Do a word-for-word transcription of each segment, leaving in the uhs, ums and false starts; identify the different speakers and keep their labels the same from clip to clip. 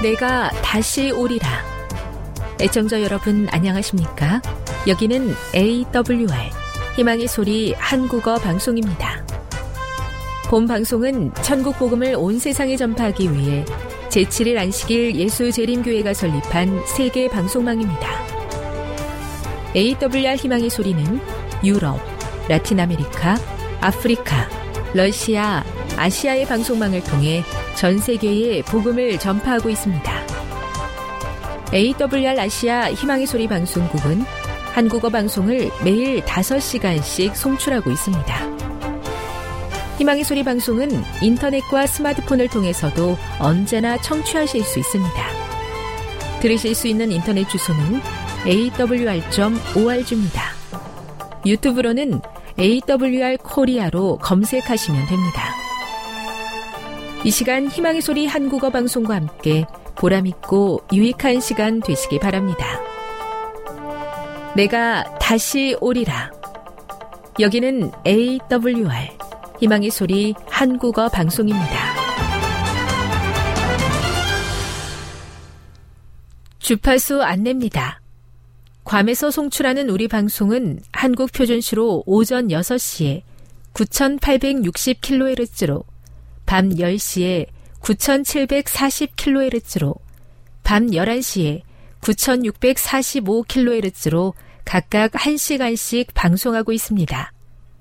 Speaker 1: 내가 다시 오리라. 애청자 여러분 안녕하십니까? 여기는 에이더블유알 희망의 소리 한국어 방송입니다. 본 방송은 천국 복음을 온 세상에 전파하기 위해 제칠 일 안식일 예수재림교회가 설립한 세계 방송망입니다. 에이더블유알 희망의 소리는 유럽, 라틴 아메리카, 아프리카, 러시아, 아시아의 방송망을 통해 전 세계에 복음을 전파하고 있습니다. 에이더블유알 아시아 희망의 소리 방송국은 한국어 방송을 매일 다섯 시간씩 송출하고 있습니다. 희망의 소리 방송은 인터넷과 스마트폰을 통해서도 언제나 청취하실 수 있습니다. 들으실 수 있는 인터넷 주소는 에이더블유알 닷 오알지입니다. 유튜브로는 에이더블유알 코리아로 검색하시면 됩니다. 이 시간 희망의 소리 한국어 방송과 함께 보람있고 유익한 시간 되시기 바랍니다. 내가 다시 오리라. 여기는 에이더블유알 희망의 소리 한국어 방송입니다. 주파수 안내입니다. 괌에서 송출하는 우리 방송은 한국 표준시로 오전 여섯 시에 구천팔백육십 킬로헤르츠로, 밤 열 시에 구천칠백사십 킬로헤르츠로, 밤 열한 시에 구천육백사십오 킬로헤르츠로 각각 한 시간씩 방송하고 있습니다.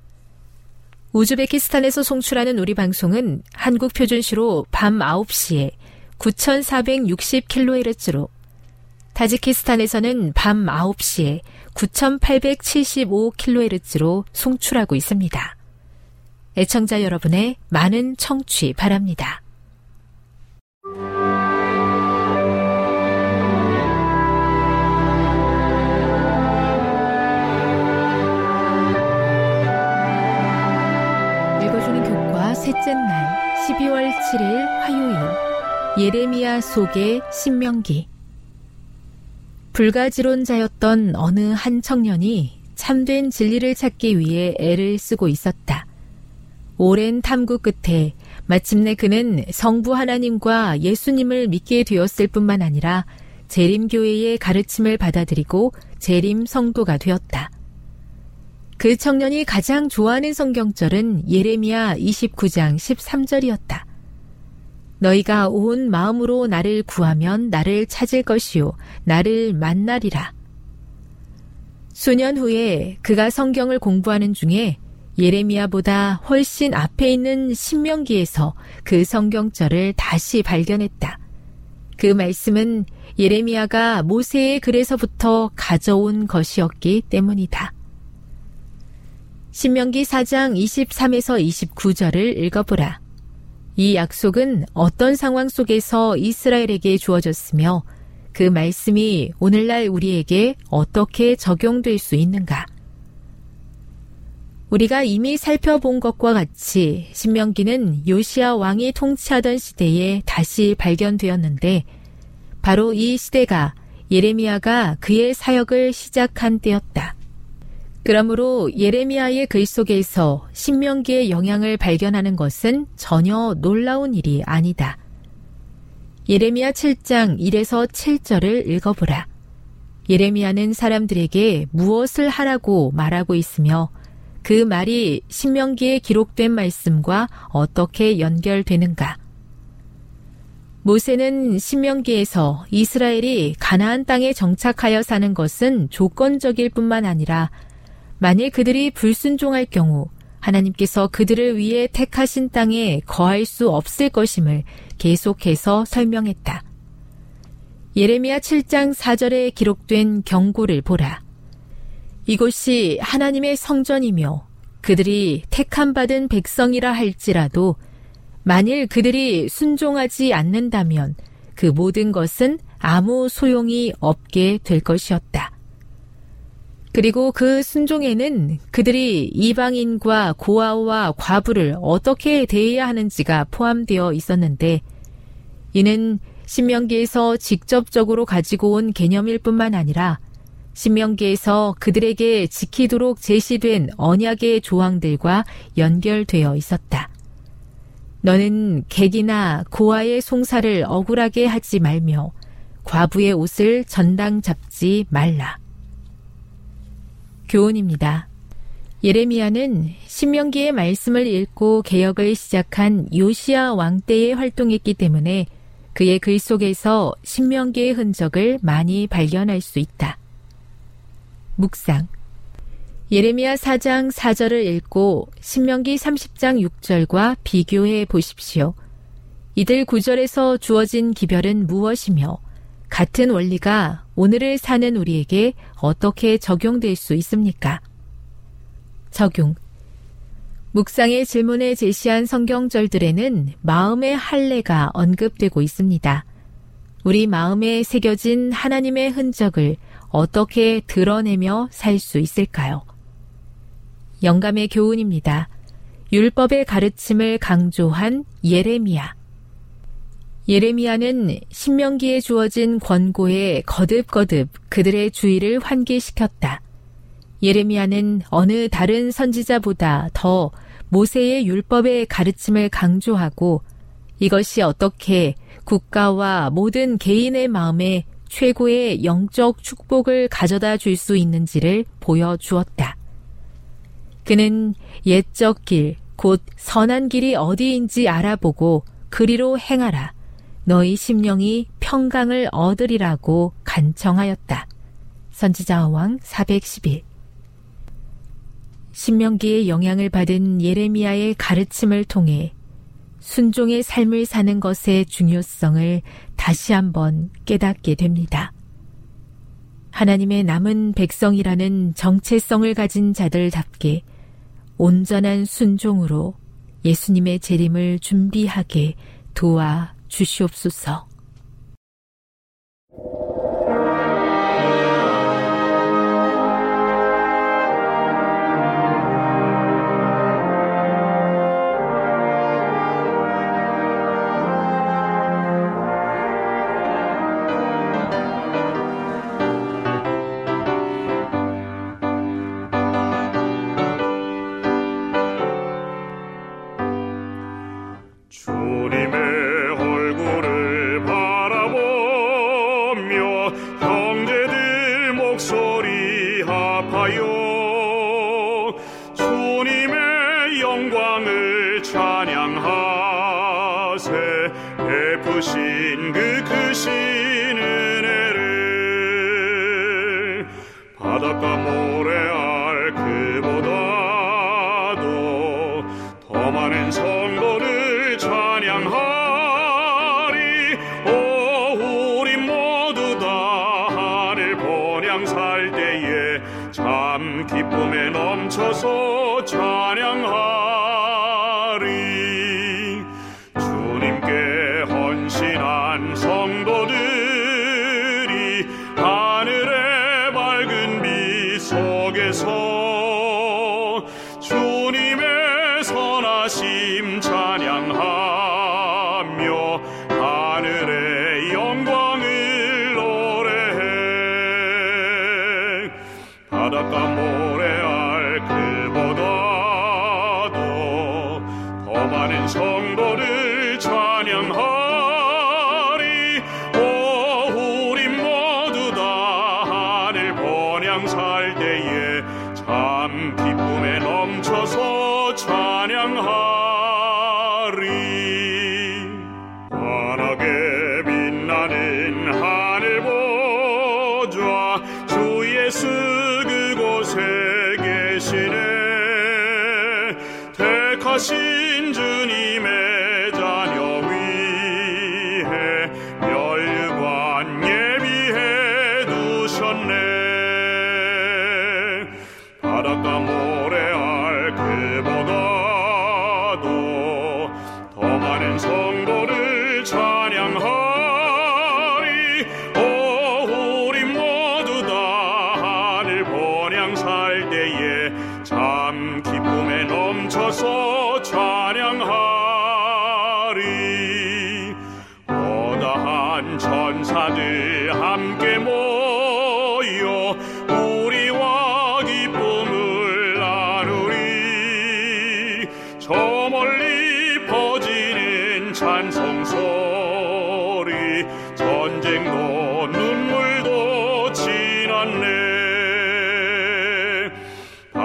Speaker 1: 우즈베키스탄에서 송출하는 우리 방송은 한국 표준시로 밤 아홉 시에 구천사백육십 킬로헤르츠로, 타지키스탄에서는 밤 아홉 시에 구천팔백칠십오 킬로헤르츠로 송출하고 있습니다. 애청자 여러분의 많은 청취 바랍니다. 읽어주는 교과 셋째 날 십이월 칠일 화요일 예레미야 속의 신명기. 불가지론자였던 어느 한 청년이 참된 진리를 찾기 위해 애를 쓰고 있었다. 오랜 탐구 끝에 마침내 그는 성부 하나님과 예수님을 믿게 되었을 뿐만 아니라 재림교회의 가르침을 받아들이고 재림 성도가 되었다. 그 청년이 가장 좋아하는 성경절은 예레미야 이십구 장 십삼 절이었다. 너희가 온 마음으로 나를 구하면 나를 찾을 것이요 나를 만나리라. 수년 후에 그가 성경을 공부하는 중에 예레미야보다 훨씬 앞에 있는 신명기에서 그 성경절을 다시 발견했다. 그 말씀은 예레미야가 모세의 글에서부터 가져온 것이었기 때문이다. 신명기 사 장 이십삼에서 이십구 절을 읽어보라. 이 약속은 어떤 상황 속에서 이스라엘에게 주어졌으며 그 말씀이 오늘날 우리에게 어떻게 적용될 수 있는가? 우리가 이미 살펴본 것과 같이 신명기는 요시야 왕이 통치하던 시대에 다시 발견되었는데 바로 이 시대가 예레미야가 그의 사역을 시작한 때였다. 그러므로 예레미야의 글 속에서 신명기의 영향을 발견하는 것은 전혀 놀라운 일이 아니다. 예레미야 칠 장 일에서 칠 절을 읽어보라. 예레미야는 사람들에게 무엇을 하라고 말하고 있으며 그 말이 신명기에 기록된 말씀과 어떻게 연결되는가? 모세는 신명기에서 이스라엘이 가나안 땅에 정착하여 사는 것은 조건적일 뿐만 아니라 만일 그들이 불순종할 경우 하나님께서 그들을 위해 택하신 땅에 거할 수 없을 것임을 계속해서 설명했다. 예레미야 칠 장 사 절에 기록된 경고를 보라. 이곳이 하나님의 성전이며 그들이 택함받은 백성이라 할지라도 만일 그들이 순종하지 않는다면 그 모든 것은 아무 소용이 없게 될 것이었다. 그리고 그 순종에는 그들이 이방인과 고아와 과부를 어떻게 대해야 하는지가 포함되어 있었는데 이는 신명기에서 직접적으로 가지고 온 개념일 뿐만 아니라 신명기에서 그들에게 지키도록 제시된 언약의 조항들과 연결되어 있었다. 너는 객이나 고아의 송사를 억울하게 하지 말며 과부의 옷을 전당 잡지 말라. 교훈입니다. 예레미야는 신명기의 말씀을 읽고 개혁을 시작한 요시야 왕 때에 활동했기 때문에 그의 글 속에서 신명기의 흔적을 많이 발견할 수 있다. 묵상. 예레미야 사 장 사 절을 읽고 신명기 삼십 장 육 절과 비교해 보십시오. 이들 구절에서 주어진 기별은 무엇이며 같은 원리가 오늘을 사는 우리에게 어떻게 적용될 수 있습니까? 적용. 묵상의 질문에 제시한 성경절들에는 마음의 할례가 언급되고 있습니다. 우리 마음에 새겨진 하나님의 흔적을 어떻게 드러내며 살 수 있을까요? 영감의 교훈입니다. 율법의 가르침을 강조한 예레미야. 예레미야는 신명기에 주어진 권고에 거듭거듭 그들의 주의를 환기시켰다. 예레미야는 어느 다른 선지자보다 더 모세의 율법의 가르침을 강조하고 이것이 어떻게 국가와 모든 개인의 마음에 최고의 영적 축복을 가져다 줄 수 있는지를 보여주었다. 그는 옛적 길, 곧 선한 길이 어디인지 알아보고 그리로 행하라. 너희 심령이 평강을 얻으리라고 간청하였다. 선지자왕 사백십일. 신명기의 영향을 받은 예레미야의 가르침을 통해 순종의 삶을 사는 것의 중요성을 다시 한번 깨닫게 됩니다. 하나님의 남은 백성이라는 정체성을 가진 자들답게 온전한 순종으로 예수님의 재림을 준비하게 도와 주시옵소서.
Speaker 2: 베푸신 그 크신 은혜를 바닷가 모래알 그보다도 더 많은 성도를 찬양하리. 오 우리 모두 다 하늘 번향 살 때에 참 기쁨에 넘쳐서 찬양하리. 헌신한 성도들이 하늘의 밝은 빛 속에서 주님의 선하심 찬양하며 하늘의 영광을 노래해. 바닷가 모래알 그보다도 더 많은 성도를 찬양하며 살 때에 참 기쁨에 넘쳐서 찬양하리. 환하게 빛나는 하늘 보좌 주 예수 그곳에 계시네. 택하신 주님의 자녀 위해 멸관 예비해 두셨네. 바닷가 모래알 그보다도 더 많은 성도를 찬양하리. 오 우리 모두 다 하늘 번향 살 때에 참 기쁨에 넘쳐서 찬양하리. 어다한 천사들 함께 모여 우리와 기쁨을 나누리. 저 멀리 퍼지는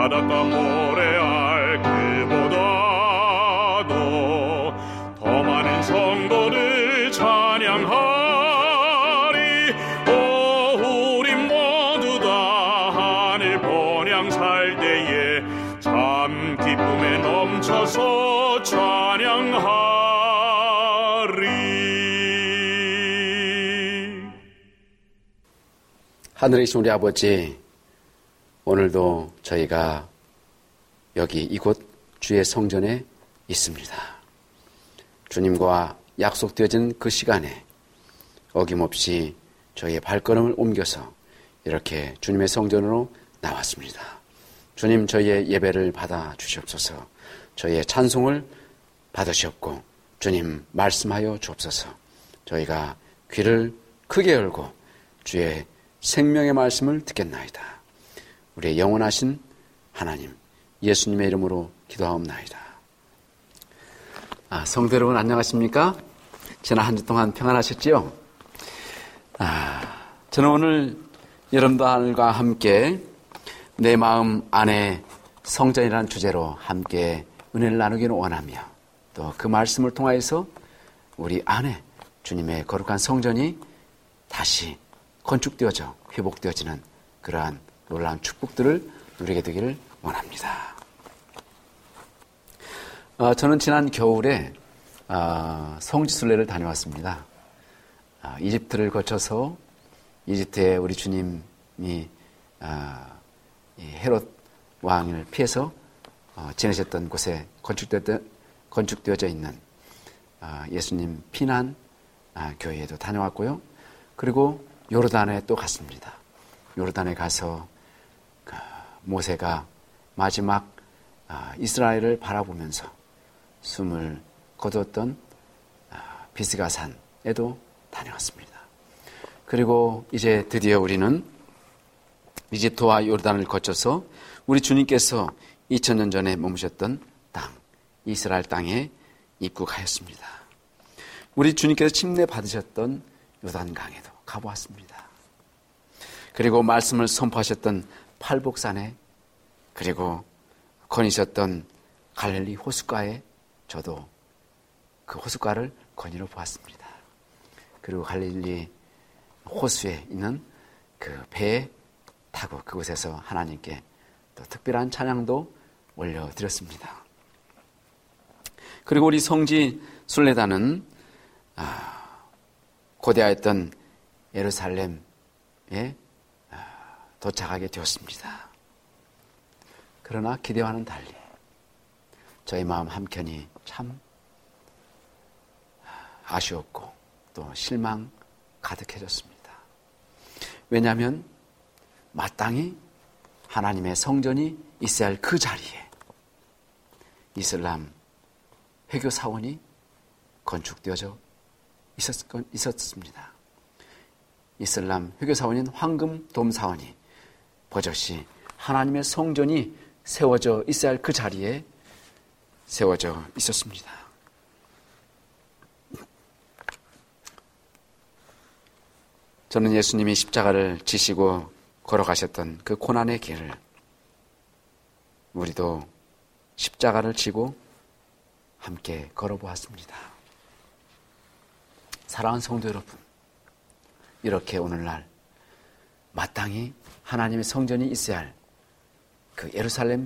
Speaker 2: 바닷가 모래알 그보다도 더 많은 성도를 찬양하리. 오 우리 모두 다 하늘 번향 살 때에 참 기쁨에 넘쳐서 찬양하리.
Speaker 3: 하늘에 계신 우리 아버지, 오늘도 저희가 여기 이곳 주의 성전에 있습니다. 주님과 약속되어진 그 시간에 어김없이 저희의 발걸음을 옮겨서 이렇게 주님의 성전으로 나왔습니다. 주님, 저희의 예배를 받아 주시옵소서. 저희의 찬송을 받으시옵고 주님 말씀하여 주옵소서. 저희가 귀를 크게 열고 주의 생명의 말씀을 듣겠나이다. 우리의 영원하신 하나님 예수님의 이름으로 기도하옵나이다. 아, 성도 여러분 안녕하십니까? 지난 한 주 동안 평안하셨지요? 아, 저는 오늘 여러분들과 함께 내 마음 안에 성전이라는 주제로 함께 은혜를 나누기를 원하며 또 그 말씀을 통하여서 우리 안에 주님의 거룩한 성전이 다시 건축되어져 회복되어지는 그러한 놀라운 축복들을 누리게 되기를 원합니다. 어, 저는 지난 겨울에 어, 성지순례를 다녀왔습니다. 어, 이집트를 거쳐서 이집트에 우리 주님이 어, 이 헤롯 왕을 피해서 어, 지내셨던 곳에 건축되어, 건축되어져 있는 어, 예수님 피난 어, 교회에도 다녀왔고요. 그리고 요르단에 또 갔습니다. 요르단에 가서 그 모세가 마지막 이스라엘을 바라보면서 숨을 거두었던 비스가산에도 다녀왔습니다. 그리고 이제 드디어 우리는 이집트와 요르단을 거쳐서 우리 주님께서 이천 년 전에 머무셨던 땅, 이스라엘 땅에 입국하였습니다. 우리 주님께서 침례 받으셨던 요단강에도 가보았습니다. 그리고 말씀을 선포하셨던 팔복산에, 그리고 거니셨던 갈릴리 호숫가에 저도 그 호숫가를 거니로 보았습니다. 그리고 갈릴리 호수에 있는 그 배에 타고 그곳에서 하나님께 또 특별한 찬양도 올려드렸습니다. 그리고 우리 성지 순례단은 고대하였던 예루살렘에 도착하게 되었습니다. 그러나 기대와는 달리 저희 마음 한켠이 참 아쉬웠고 또 실망 가득해졌습니다. 왜냐하면 마땅히 하나님의 성전이 있어야 할 그 자리에 이슬람 회교 사원이 건축되어져 있었습니다. 이슬람 회교 사원인 황금 돔 사원이 버젓이 하나님의 성전이 세워져 있어야 할 그 자리에 세워져 있었습니다. 저는 예수님이 십자가를 지시고 걸어가셨던 그 고난의 길을 우리도 십자가를 지고 함께 걸어보았습니다. 사랑하는 성도 여러분, 이렇게 오늘날 마땅히 하나님의 성전이 있어야 할 그 예루살렘에는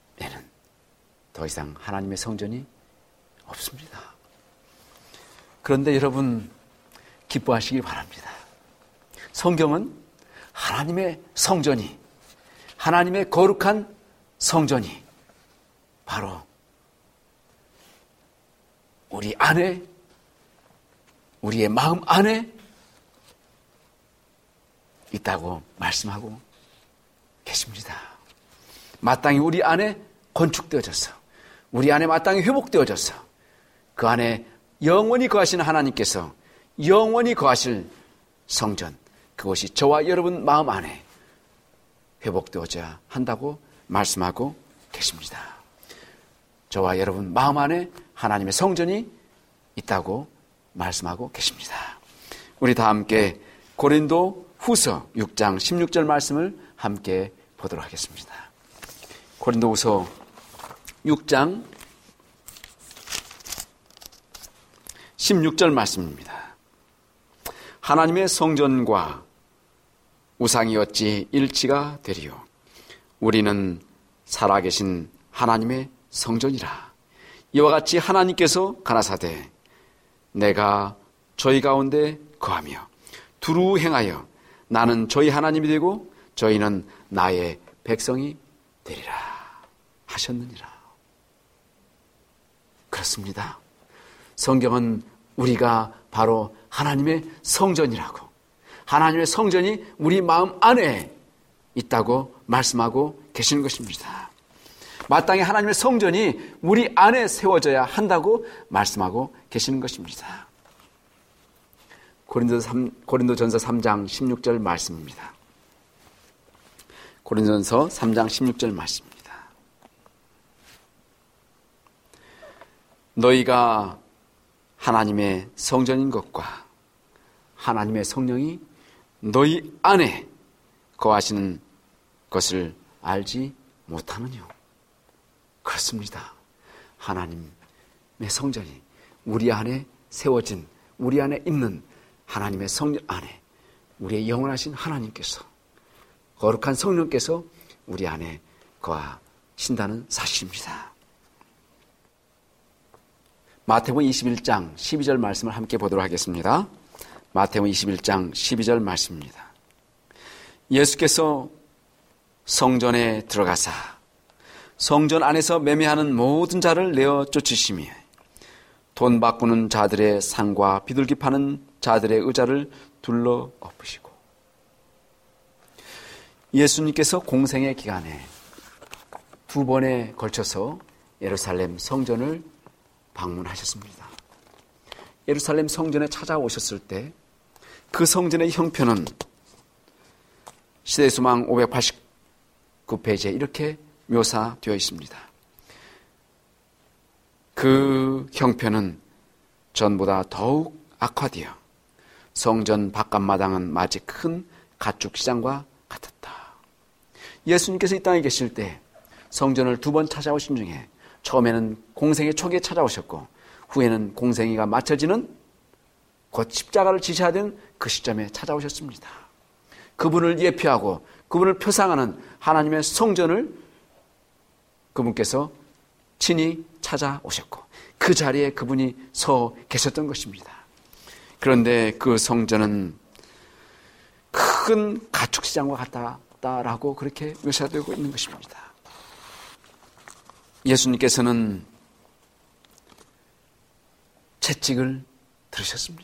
Speaker 3: 더 이상 하나님의 성전이 없습니다. 그런데 여러분 기뻐하시기 바랍니다. 성경은 하나님의 성전이, 하나님의 거룩한 성전이 바로 우리 안에, 우리의 마음 안에 있다고 말씀하고 계십니다. 마땅히 우리 안에 건축되어져서, 우리 안에 마땅히 회복되어져서 그 안에 영원히 거하시는 하나님께서 영원히 거하실 성전, 그것이 저와 여러분 마음 안에 회복되어져야 한다고 말씀하고 계십니다. 저와 여러분 마음 안에 하나님의 성전이 있다고 말씀하고 계십니다. 우리 다 함께 고린도 후서 육 장 십육 절 말씀을 함께 보도록 하겠습니다. 고린도후서 육 장 십육 절 말씀입니다. 하나님의 성전과 우상이 어찌 일치가 되리요. 우리는 살아계신 하나님의 성전이라. 이와 같이 하나님께서 가라사대 내가 저희 가운데 거하며 두루 행하여 나는 저희 하나님이 되고 저희는 나의 백성이 되리라 하셨느니라. 그렇습니다. 성경은 우리가 바로 하나님의 성전이라고, 하나님의 성전이 우리 마음 안에 있다고 말씀하고 계시는 것입니다. 마땅히 하나님의 성전이 우리 안에 세워져야 한다고 말씀하고 계시는 것입니다. 고린도서 고린도전서 삼 장 십육 절 말씀입니다. 고린도전서 삼 장 십육 절 말씀입니다. 너희가 하나님의 성전인 것과 하나님의 성령이 너희 안에 거하시는 것을 알지 못하느뇨. 그렇습니다. 하나님의 성전이 우리 안에 세워진, 우리 안에 있는 하나님의 성전 안에 우리의 영원하신 하나님께서, 거룩한 성령께서 우리 안에 거하신다는 사실입니다. 마태복음 이십일 장 십이 절 말씀을 함께 보도록 하겠습니다. 마태복음 이십일 장 십이 절 말씀입니다. 예수께서 성전에 들어가사 성전 안에서 매매하는 모든 자를 내어 쫓으시며 돈 바꾸는 자들의 상과 비둘기 파는 자들의 의자를 둘러 엎으시고. 예수님께서 공생의 기간에 두 번에 걸쳐서 예루살렘 성전을 방문하셨습니다. 예루살렘 성전에 찾아오셨을 때 그 성전의 형편은 시대수망 오백팔십구 페이지에 이렇게 묘사되어 있습니다. 그 형편은 전보다 더욱 악화되어 성전 바깥마당은 마치 큰 가축시장과 같았다. 예수님께서 이 땅에 계실 때 성전을 두 번 찾아오신 중에 처음에는 공생의 초기에 찾아오셨고 후에는 공생이가 마쳐지는 곧 십자가를 지셔야 되는 그 시점에 찾아오셨습니다. 그분을 예표하고 그분을 표상하는 하나님의 성전을 그분께서 친히 찾아오셨고 그 자리에 그분이 서 계셨던 것입니다. 그런데 그 성전은 큰 가축시장과 같다라고 그렇게 묘사되고 있는 것입니다. 예수님께서는 채찍을 들으셨습니다.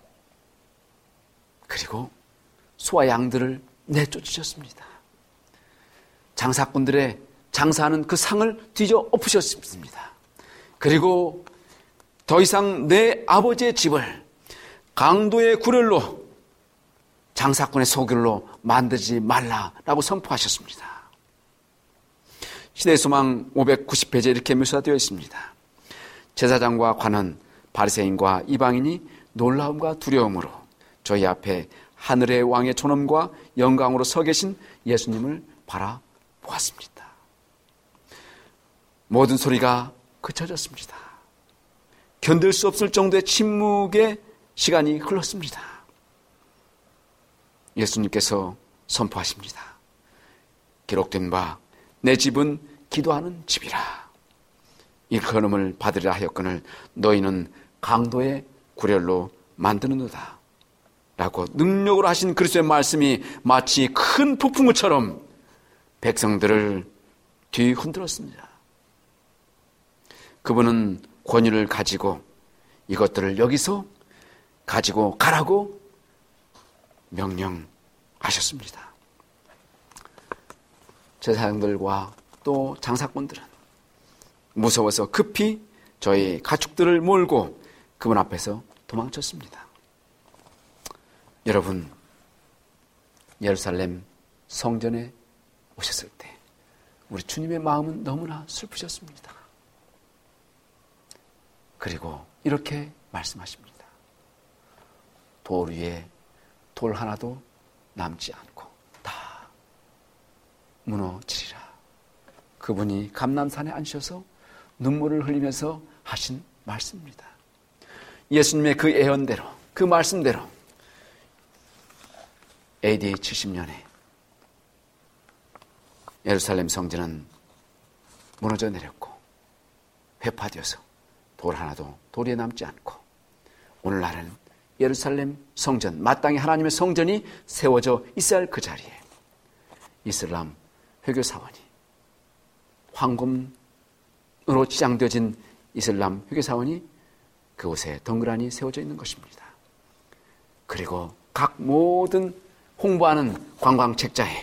Speaker 3: 그리고 소와 양들을 내쫓으셨습니다. 장사꾼들의 장사하는 그 상을 뒤져 엎으셨습니다. 그리고 더 이상 내 아버지의 집을 강도의 구렬로, 장사꾼의 소굴로 만들지 말라라고 선포하셨습니다. 시대수망 오백구십 페이지에 이렇게 묘사되어 있습니다. 제사장과 관원, 바리새인과 이방인이 놀라움과 두려움으로 저희 앞에 하늘의 왕의 존엄과 영광으로 서 계신 예수님을 바라보았습니다. 모든 소리가 그쳐졌습니다. 견딜 수 없을 정도의 침묵의 시간이 흘렀습니다. 예수님께서 선포하십니다. 기록된 바 내 집은 기도하는 집이라. 일컬음을 받으리라 하였거늘 너희는 강도의 구렬로 만드는도다 라고 능력으로 하신 그리스도의 말씀이 마치 큰 폭풍우처럼 백성들을 뒤흔들었습니다. 그분은 권위를 가지고 이것들을 여기서 가지고 가라고 명령하셨습니다. 제사장들과 또 장사꾼들은 무서워서 급히 저희 가축들을 몰고 그분 앞에서 도망쳤습니다. 여러분, 예루살렘 성전에 오셨을 때 우리 주님의 마음은 너무나 슬프셨습니다. 그리고 이렇게 말씀하십니다. 돌 위에 돌 하나도 남지 않고 다 무너지리라. 그 그분이 감람산에 앉으셔서 눈물을 흘리면서 하신 말씀입니다. 예수님의 그 예언대로, 그 말씀대로 에이디 칠십 년에 예루살렘 성전은 무너져 내렸고 회파되어서 돌 하나도 도리에 남지 않고 오늘날은 예루살렘 성전, 마땅히 하나님의 성전이 세워져 있어야 할 그 자리에 이슬람 회교사원이, 황금으로 치장되어진 이슬람 회교사원이 그곳에 덩그러니 세워져 있는 것입니다. 그리고 각 모든 홍보하는 관광책자에,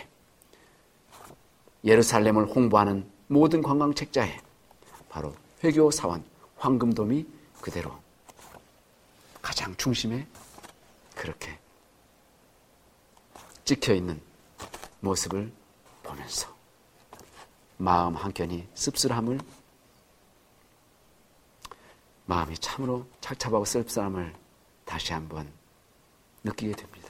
Speaker 3: 예루살렘을 홍보하는 모든 관광책자에 바로 회교사원 황금돔이 그대로 가장 중심에 그렇게 찍혀있는 모습을 보면서 마음 한켠이 씁쓸함을, 마음이 참으로 착잡하고 씁쓸함을 다시 한번 느끼게 됩니다.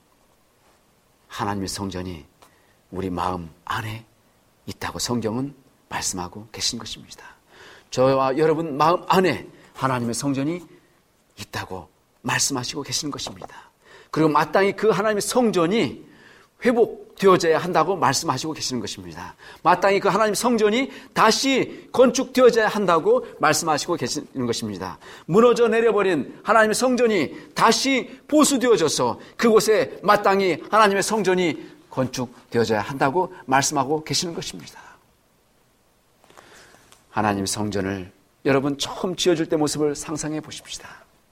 Speaker 3: 하나님의 성전이 우리 마음 안에 있다고 성경은 말씀하고 계신 것입니다. 저와 여러분 마음 안에 하나님의 성전이 있다고 말씀하시고 계신 것입니다. 그리고 마땅히 그 하나님의 성전이 회복되어져야 한다고 말씀하시고 계시는 것입니다. 마땅히 그 하나님의 성전이 다시 건축되어져야 한다고 말씀하시고 계시는 것입니다. 무너져 내려버린 하나님의 성전이 다시 보수되어져서 그곳에 마땅히 하나님의 성전이 건축되어져야 한다고 말씀하고 계시는 것입니다. 하나님의 성전을 여러분 처음 지어줄 때 모습을 상상해 보십시다.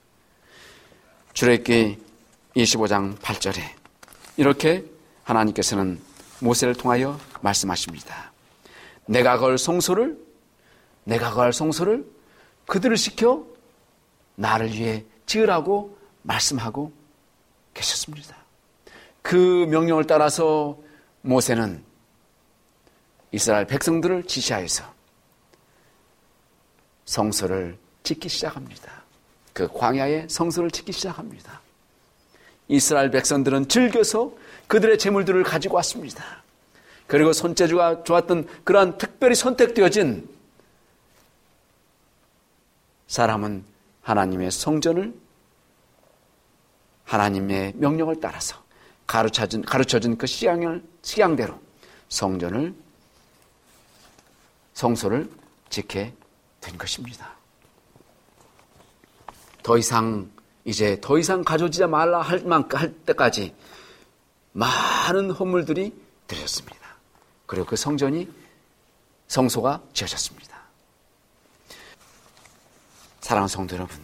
Speaker 3: 출애굽기 이십오 장 팔 절에 이렇게 하나님께서는 모세를 통하여 말씀하십니다. 내가 걸 성소를 내가 걸 성소를 그들을 시켜 나를 위해 지으라고 말씀하고 계셨습니다. 그 명령을 따라서 모세는 이스라엘 백성들을 지시하여서 성소를 짓기 시작합니다. 그 광야의 성소를 짓기 시작합니다. 이스라엘 백성들은 즐겨서 그들의 재물들을 가지고 왔습니다. 그리고 손재주가 좋았던 그러한 특별히 선택되어진 사람은 하나님의 성전을 하나님의 명령을 따라서 가르쳐준, 가르쳐준 그 시향을, 시향대로 성전을, 성소를 짓게 된 것입니다. 더 이상, 이제 더 이상 가져지지 말라 할, 할 때까지 많은 헌물들이 드렸습니다. 그리고 그 성전이, 성소가 지어졌습니다. 사랑하는 성도 여러분,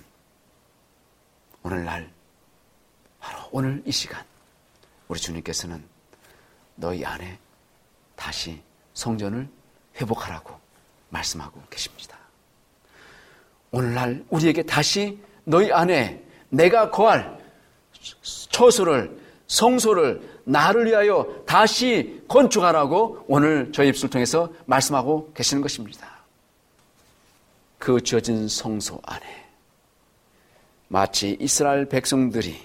Speaker 3: 오늘날, 바로 오늘 이 시간, 우리 주님께서는 너희 안에 다시 성전을 회복하라고 말씀하고 계십니다. 오늘날 우리에게 다시 너희 안에 내가 거할 처소를, 성소를 나를 위하여 다시 건축하라고 오늘 저희 입술을 통해서 말씀하고 계시는 것입니다. 그 지어진 성소 안에 마치 이스라엘 백성들이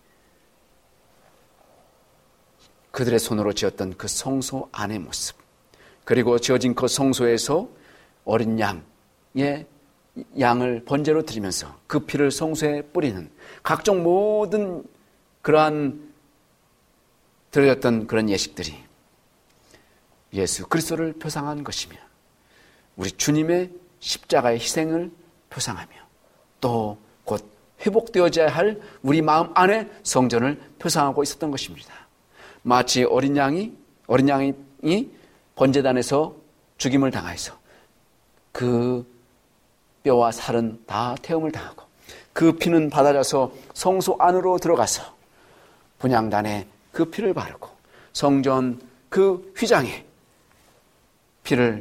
Speaker 3: 그들의 손으로 지었던 그 성소 안의 모습, 그리고 지어진 그 성소에서 어린 양의 양을 번제로 드리면서 그 피를 성소에 뿌리는 각종 모든 그러한 드려졌던 그런 예식들이 예수 그리스도를 표상한 것이며 우리 주님의 십자가의 희생을 표상하며 또 곧 회복되어져야 할 우리 마음 안에 성전을 표상하고 있었던 것입니다. 마치 어린 양이 어린 양이 번제단에서 죽임을 당하여서 그 뼈와 살은 다 태움을 당하고 그 피는 받아져서 성소 안으로 들어가서 분향단에 그 피를 바르고 성전 그 휘장에 피를,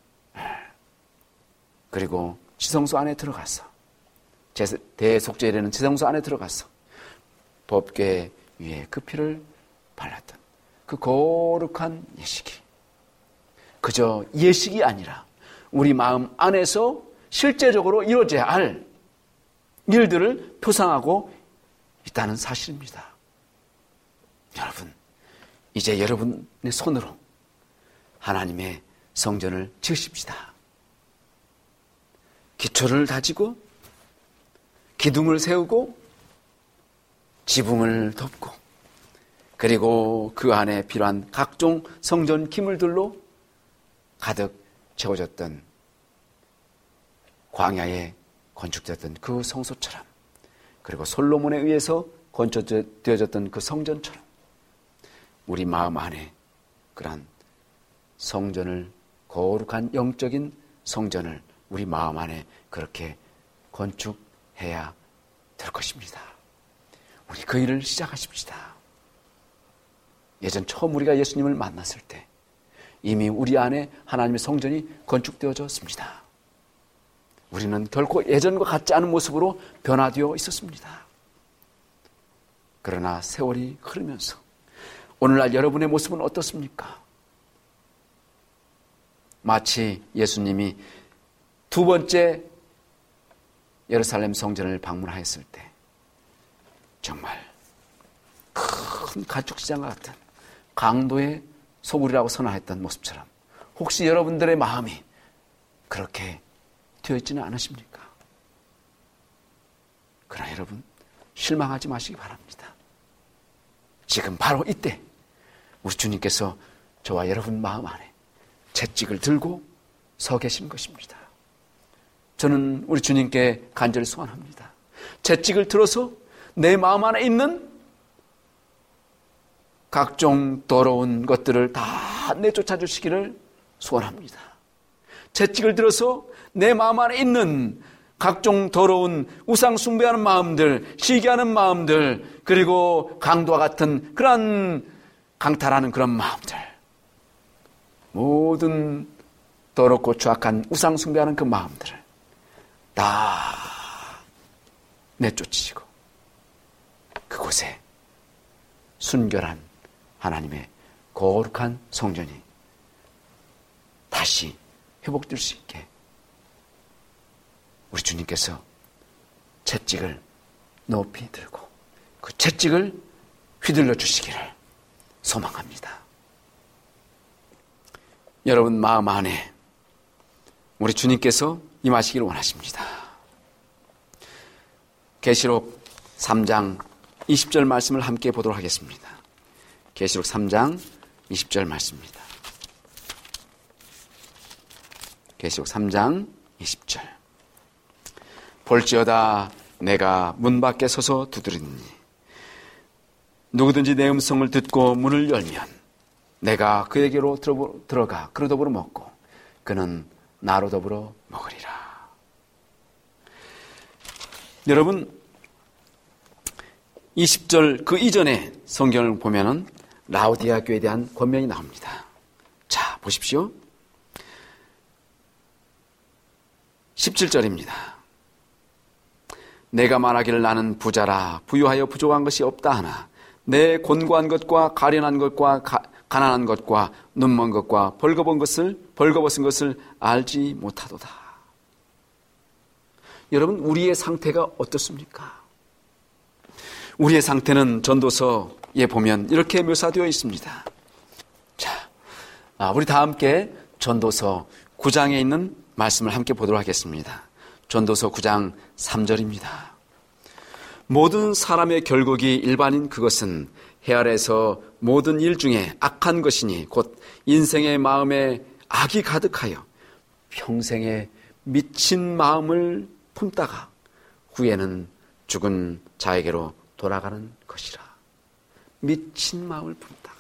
Speaker 3: 그리고 지성소 안에 들어가서 대속죄라는 지성소 안에 들어가서 법궤 위에 그 피를 발랐던 그 거룩한 예식이 그저 예식이 아니라 우리 마음 안에서 실제적으로 이루어져야 할 일들을 표상하고 있다는 사실입니다. 여러분, 이제 여러분의 손으로 하나님의 성전을 지으십시다. 기초를 다지고 기둥을 세우고 지붕을 덮고 그리고 그 안에 필요한 각종 성전 기물들로 가득 채워졌던 광야에 건축되었던 그 성소처럼 그리고 솔로몬에 의해서 건축되어졌던 그 성전처럼 우리 마음 안에 그러한 성전을 거룩한 영적인 성전을 우리 마음 안에 그렇게 건축해야 될 것입니다. 우리 그 일을 시작하십시다. 예전 처음 우리가 예수님을 만났을 때 이미 우리 안에 하나님의 성전이 건축되어졌습니다. 우리는 결코 예전과 같지 않은 모습으로 변화되어 있었습니다. 그러나 세월이 흐르면서 오늘날 여러분의 모습은 어떻습니까? 마치 예수님이 두 번째 예루살렘 성전을 방문하였을 때 정말 큰 가축시장과 같은 강도의 소굴이라고 선언했던 모습처럼 혹시 여러분들의 마음이 그렇게 되어 있지는 않으십니까? 그러나 여러분 실망하지 마시기 바랍니다. 지금 바로 이때 우리 주님께서 저와 여러분 마음 안에 채찍을 들고 서 계신 것입니다. 저는 우리 주님께 간절히 소원합니다. 채찍을 들어서 내 마음 안에 있는 각종 더러운 것들을 다 내쫓아 주시기를 소원합니다. 채찍을 들어서 내 마음 안에 있는 각종 더러운 우상 숭배하는 마음들, 시기하는 마음들, 그리고 강도와 같은 그런 강탈하는 그런 마음들, 모든 더럽고 추악한 우상 숭배하는 그 마음들을 다 내쫓으시고 그곳에 순결한 하나님의 거룩한 성전이 다시 회복될 수 있게 우리 주님께서 채찍을 높이 들고 그 채찍을 휘둘러 주시기를 소망합니다. 여러분 마음 안에 우리 주님께서 임하시기를 원하십니다. 계시록 삼 장 이십 절 말씀을 함께 보도록 하겠습니다. 계시록 삼 장 이십 절 말씀입니다. 계시록 삼 장 이십 절. 볼지어다 내가 문 밖에 서서 두드리니 누구든지 내 음성을 듣고 문을 열면 내가 그에게로 들어가 그로 더불어 먹고 그는 나로 더불어 먹으리라. 여러분 이십 절 그 이전에 성경을 보면은 라오디아 교회에 대한 권면이 나옵니다. 자 보십시오. 십칠 절입니다. 내가 말하기를 나는 부자라 부유하여 부족한 것이 없다 하나 내 곤고한 것과 가련한 것과 가, 가난한 것과 눈먼 것과 벌거벗은 것을 벌거벗은 것을 알지 못하도다. 여러분 우리의 상태가 어떻습니까? 우리의 상태는 전도서에 보면 이렇게 묘사되어 있습니다. 자, 우리 다 함께 전도서 구 장에 있는 말씀을 함께 보도록 하겠습니다. 전도서 구 장 삼 절입니다. 모든 사람의 결국이 일반인 그것은 해 아래에서 모든 일 중에 악한 것이니 곧 인생의 마음에 악이 가득하여 평생에 미친 마음을 품다가 후에는 죽은 자에게로 돌아가는 것이라. 미친 마음을 품다가.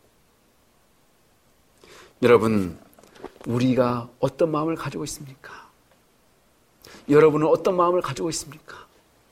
Speaker 3: 여러분 우리가 어떤 마음을 가지고 있습니까? 여러분은 어떤 마음을 가지고 있습니까?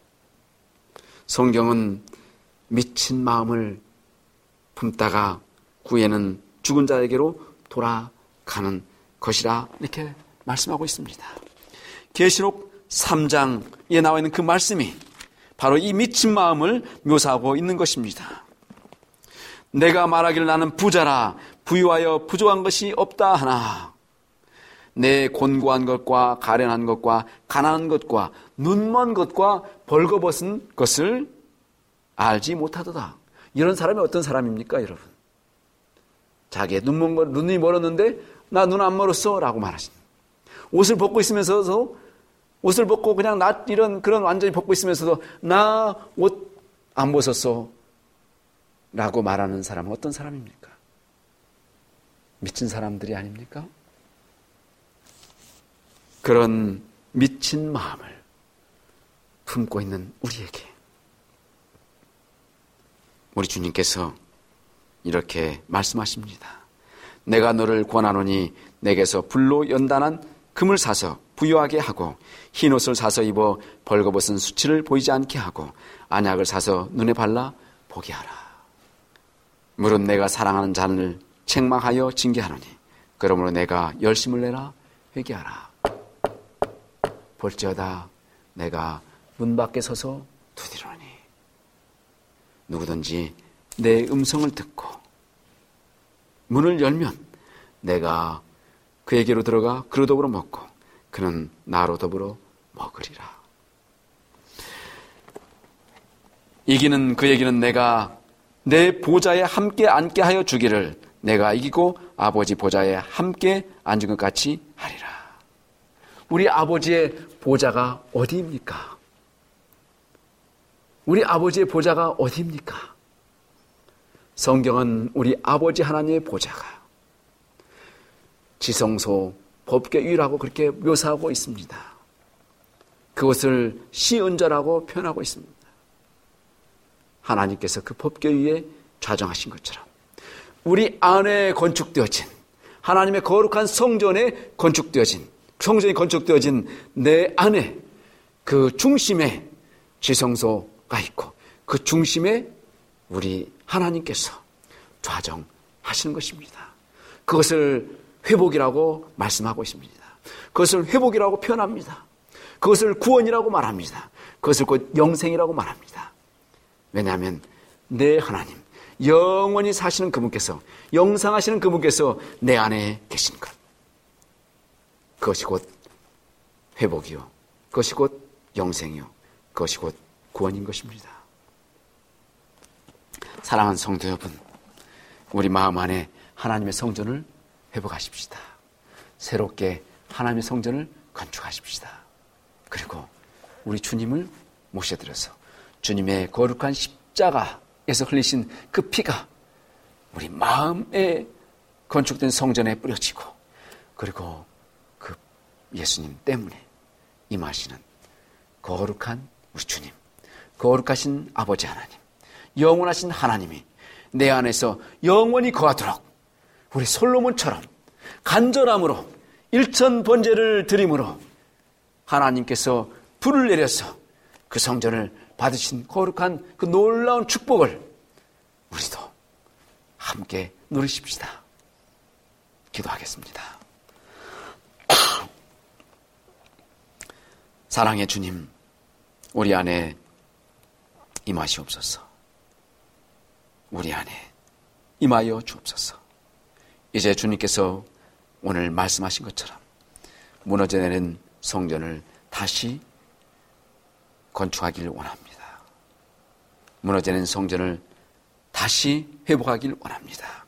Speaker 3: 성경은 미친 마음을 품다가 후에는 죽은 자에게로 돌아가는 것이라 이렇게 말씀하고 있습니다. 계시록 삼 장에 나와 있는 그 말씀이 바로 이 미친 마음을 묘사하고 있는 것입니다. 내가 말하기를 나는 부자라 부유하여 부족한 것이 없다 하나 내 곤고한 것과 가련한 것과 가난한 것과 눈먼 것과 벌거벗은 것을 알지 못하도다. 이런 사람이 어떤 사람입니까, 여러분? 자기의 눈먼 것, 눈이 멀었는데 나 눈 안 멀었어 라고 말하십니다. 옷을 벗고 있으면서도 옷을 벗고 그냥 나 이런 그런 완전히 벗고 있으면서도 나 옷 안 벗었어 라고 말하는 사람은 어떤 사람입니까? 미친 사람들이 아닙니까? 그런 미친 마음을 품고 있는 우리에게 우리 주님께서 이렇게 말씀하십니다. 내가 너를 권하노니 내게서 불로 연단한 금을 사서 부유하게 하고 흰옷을 사서 입어 벌거벗은 수치를 보이지 않게 하고 안약을 사서 눈에 발라 보게 하라. 무릇 내가 사랑하는 자를 책망하여 징계하노니 그러므로 내가 열심을 내라 회개하라. 볼지어다 내가 문 밖에 서서 두드리노니 누구든지 내 음성을 듣고 문을 열면 내가 그에게로 들어가 그로 더불어 먹고 그는 나로 더불어 먹으리라. 이기는 그에게는 내가 내 보좌에 함께 앉게 하여 주기를 내가 이기고 아버지 보좌에 함께 앉은 것 같이 하리라. 우리 아버지의 보좌가 어디입니까? 우리 아버지의 보좌가 어디입니까? 성경은 우리 아버지 하나님의 보좌가 지성소 법궤위라고 그렇게 묘사하고 있습니다. 그것을 시은좌라고 표현하고 있습니다. 하나님께서 그 법궤위에 좌정하신 것처럼 우리 안에 건축되어진 하나님의 거룩한 성전에 건축되어진 성전이 건축되어진 내 안에 그 중심에 지성소가 있고 그 중심에 우리 하나님께서 좌정하시는 것입니다. 그것을 회복이라고 말씀하고 있습니다. 그것을 회복이라고 표현합니다. 그것을 구원이라고 말합니다. 그것을 곧 영생이라고 말합니다. 왜냐하면 내 하나님, 영원히 사시는 그분께서, 영상하시는 그분께서 내 안에 계신 것. 그것이 곧 회복이요, 그것이 곧 영생이요, 그것이 곧 구원인 것입니다. 사랑하는 성도 여러분, 우리 마음 안에 하나님의 성전을 회복하십시다. 새롭게 하나님의 성전을 건축하십시다. 그리고 우리 주님을 모셔드려서 주님의 거룩한 십자가에서 흘리신 그 피가 우리 마음에 건축된 성전에 뿌려지고 그리고 그 예수님 때문에 임하시는 거룩한 우리 주님, 거룩하신 아버지 하나님, 영원하신 하나님이 내 안에서 영원히 거하도록 우리 솔로몬처럼 간절함으로 일천 번제를 드림으로 하나님께서 불을 내려서 그 성전을 받으신 거룩한 그 놀라운 축복을 우리도 함께 누리십시다. 기도하겠습니다. 사랑의 주님, 우리 안에 임하시옵소서. 우리 안에 임하여 주옵소서. 이제 주님께서 오늘 말씀하신 것처럼 무너져 내린 성전을 다시 건축하기를 원합니다. 무너져 내린 성전을 다시 회복하기를 원합니다.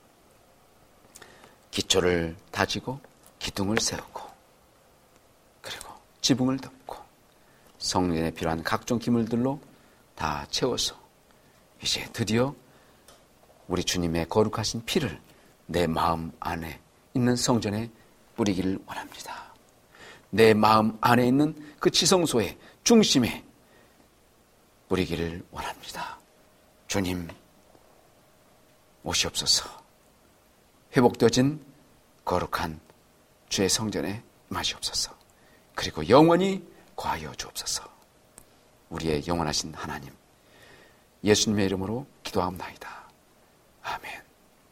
Speaker 3: 기초를 다지고 기둥을 세우고 그리고 지붕을 덮고 성전에 필요한 각종 기물들로 다 채워서 이제 드디어 우리 주님의 거룩하신 피를 내 마음 안에 있는 성전에 뿌리기를 원합니다. 내 마음 안에 있는 그 지성소의 중심에 뿌리기를 원합니다. 주님, 오시옵소서. 회복되어진 거룩한 주의 성전에 임하시옵소서. 그리고 영원히 거하여 주옵소서. 우리의 영원하신 하나님, 예수님의 이름으로 기도하옵나이다. 아멘.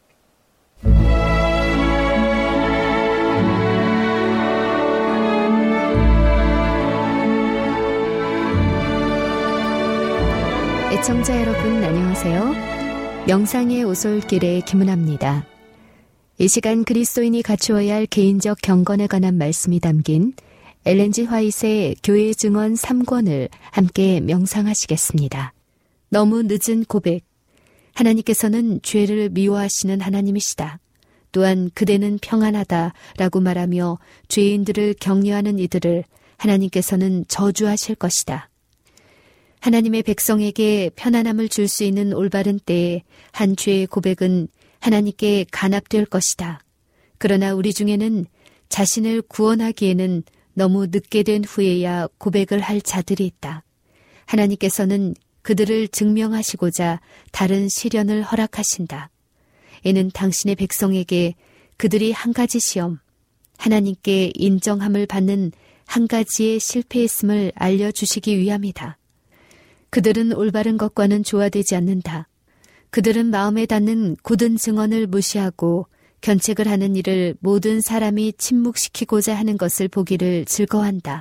Speaker 4: 애청자 여러분 안녕하세요. 명상의 오솔길의 김은아입니다. 이 시간 그리스도인이 갖추어야 할 개인적 경건에 관한 말씀이 담긴 엘렌 지 화이트의 교회의 증언 삼 권을 함께 명상하시겠습니다. 너무 늦은 고백. 하나님께서는 죄를 미워하시는 하나님이시다. 또한 그대는 평안하다라고 말하며 죄인들을 격려하는 이들을 하나님께서는 저주하실 것이다. 하나님의 백성에게 편안함을 줄 수 있는 올바른 때에 한 죄의 고백은 하나님께 간합될 것이다. 그러나 우리 중에는 자신을 구원하기에는 너무 늦게 된 후에야 고백을 할 자들이 있다. 하나님께서는 그들을 증명하시고자 다른 시련을 허락하신다. 이는 당신의 백성에게 그들이 한 가지 시험, 하나님께 인정함을 받는 한 가지의 실패했음을 알려주시기 위함이다. 그들은 올바른 것과는 조화되지 않는다. 그들은 마음에 닿는 굳은 증언을 무시하고 견책을 하는 일을 모든 사람이 침묵시키고자 하는 것을 보기를 즐거워한다.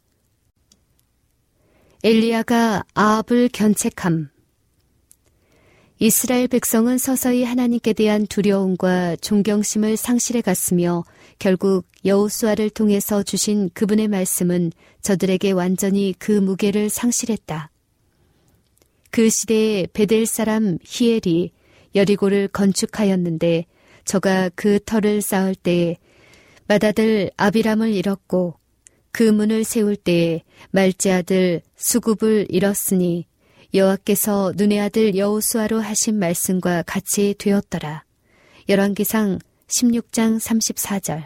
Speaker 4: 엘리야가 아합을 견책함. 이스라엘 백성은 서서히 하나님께 대한 두려움과 존경심을 상실해 갔으며 결국 여호수아를 통해서 주신 그분의 말씀은 저들에게 완전히 그 무게를 상실했다. 그 시대에 베델 사람 히엘이 여리고를 건축하였는데 저가 그 터를 쌓을 때에 맏아들 아비람을 잃었고 그 문을 세울 때에 말제 아들 수굽을 잃었으니 여호와께서 눈의 아들 여호수아로 하신 말씀과 같이 되었더라. 열왕기상 십육 장 삼십사 절.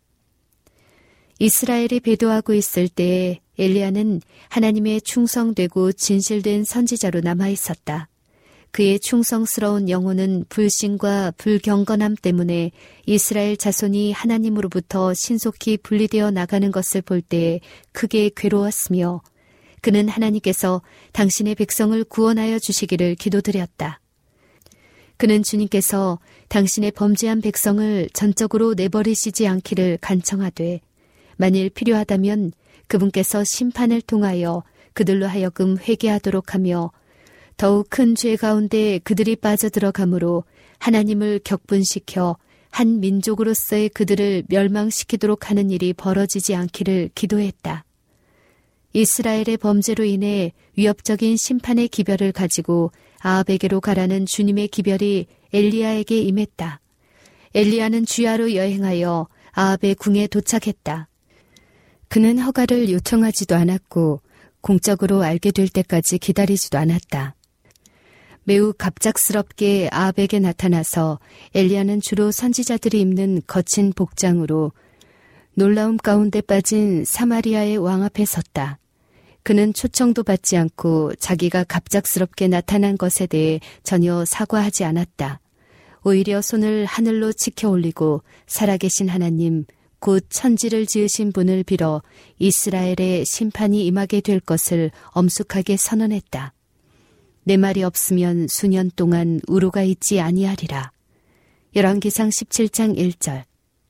Speaker 4: 이스라엘이 배도하고 있을 때에 엘리야는 하나님의 충성되고 진실된 선지자로 남아있었다. 그의 충성스러운 영혼은 불신과 불경건함 때문에 이스라엘 자손이 하나님으로부터 신속히 분리되어 나가는 것을 볼 때에 크게 괴로웠으며 그는 하나님께서 당신의 백성을 구원하여 주시기를 기도드렸다. 그는 주님께서 당신의 범죄한 백성을 전적으로 내버리시지 않기를 간청하되 만일 필요하다면 그분께서 심판을 통하여 그들로 하여금 회개하도록 하며 더욱 큰 죄 가운데 그들이 빠져들어가므로 하나님을 격분시켜 한 민족으로서의 그들을 멸망시키도록 하는 일이 벌어지지 않기를 기도했다. 이스라엘의 범죄로 인해 위협적인 심판의 기별을 가지고 아합에게로 가라는 주님의 기별이 엘리야에게 임했다. 엘리야는 주야로 여행하여 아합의 궁에 도착했다. 그는 허가를 요청하지도 않았고 공적으로 알게 될 때까지 기다리지도 않았다. 매우 갑작스럽게 아합에게 나타나서 엘리야는 주로 선지자들이 입는 거친 복장으로 놀라움 가운데 빠진 사마리아의 왕 앞에 섰다. 그는 초청도 받지 않고 자기가 갑작스럽게 나타난 것에 대해 전혀 사과하지 않았다. 오히려 손을 하늘로 치켜 올리고 살아계신 하나님, 곧 천지를 지으신 분을 빌어 이스라엘의 심판이 임하게 될 것을 엄숙하게 선언했다. 내 말이 없으면 수년 동안 우루가 있지 아니하리라. 열왕기상 십칠 장 일 절.